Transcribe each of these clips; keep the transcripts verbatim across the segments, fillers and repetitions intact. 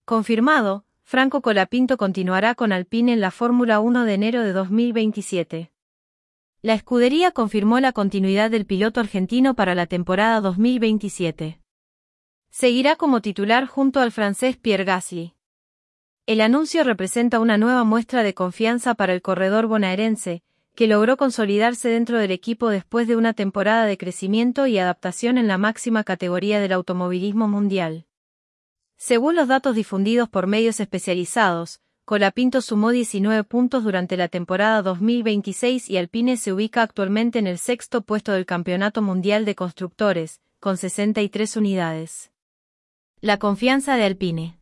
Confirmado, Franco Colapinto continuará con Alpine en la Fórmula uno de enero de dos mil veintisiete. La escudería confirmó la continuidad del piloto argentino para la temporada dos mil veintisiete. Seguirá como titular junto al francés Pierre Gasly. El anuncio representa una nueva muestra de confianza para el corredor bonaerense, que logró consolidarse dentro del equipo después de una temporada de crecimiento y adaptación en la máxima categoría del automovilismo mundial. Según los datos difundidos por medios especializados, Colapinto sumó diecinueve puntos durante la temporada dos mil veintiséis y Alpine se ubica actualmente en el sexto puesto del Campeonato Mundial de Constructores, con sesenta y tres unidades. La confianza de Alpine.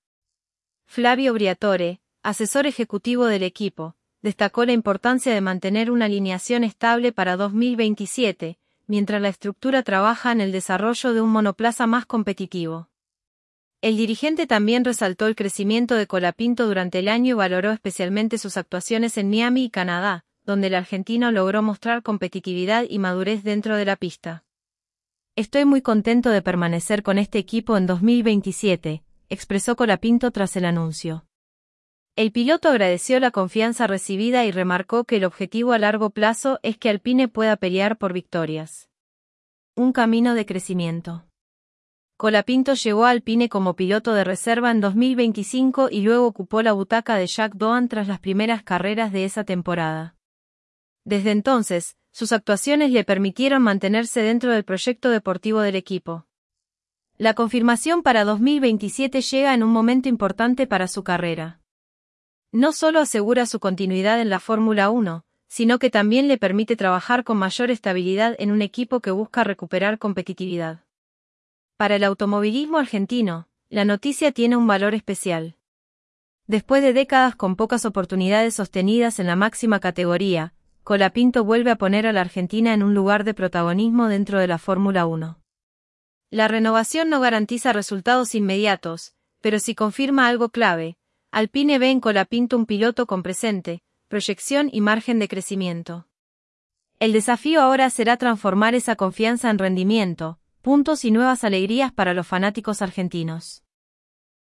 Flavio Briatore, asesor ejecutivo del equipo, destacó la importancia de mantener una alineación estable para dos mil veintisiete, mientras la estructura trabaja en el desarrollo de un monoplaza más competitivo. El dirigente también resaltó el crecimiento de Colapinto durante el año y valoró especialmente sus actuaciones en Miami y Canadá, donde el argentino logró mostrar competitividad y madurez dentro de la pista. Estoy muy contento de permanecer con este equipo en dos mil veintisiete, expresó Colapinto tras el anuncio. El piloto agradeció la confianza recibida y remarcó que el objetivo a largo plazo es que Alpine pueda pelear por victorias. Un camino de crecimiento. Colapinto llegó a Alpine como piloto de reserva en dos mil veinticinco y luego ocupó la butaca de Jack Doohan tras las primeras carreras de esa temporada. Desde entonces, sus actuaciones le permitieron mantenerse dentro del proyecto deportivo del equipo. La confirmación para dos mil veintisiete llega en un momento importante para su carrera. No solo asegura su continuidad en la Fórmula uno, sino que también le permite trabajar con mayor estabilidad en un equipo que busca recuperar competitividad. Para el automovilismo argentino, la noticia tiene un valor especial. Después de décadas con pocas oportunidades sostenidas en la máxima categoría, Colapinto vuelve a poner a la Argentina en un lugar de protagonismo dentro de la Fórmula uno. La renovación no garantiza resultados inmediatos, pero sí confirma algo clave: Alpine ve en Colapinto un piloto con presente, proyección y margen de crecimiento. El desafío ahora será transformar esa confianza en rendimiento, puntos y nuevas alegrías para los fanáticos argentinos.